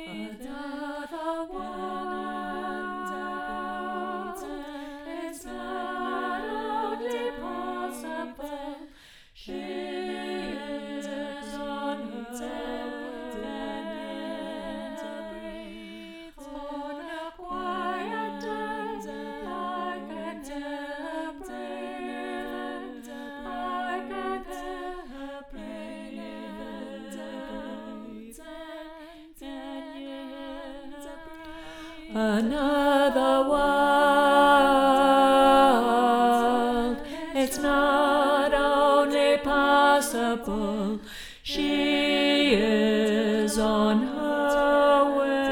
Another world, it's not only possible. She is on her way to breathe on a quiet day. I can hear her breathing. I can hear her breathing. Another world, it's not only possible. She is on her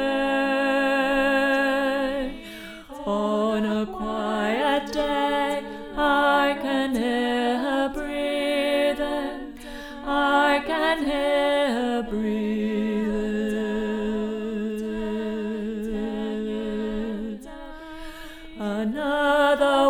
way. On a quiet day, I can hear her breathing. I can hear her breathing. Another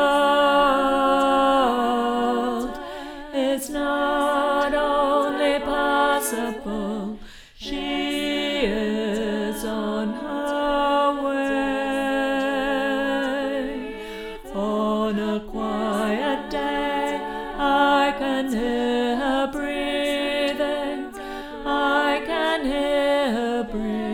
world, it's not only possible. She is on her way. On a quiet day, I can hear her breathing. I can hear her breathing.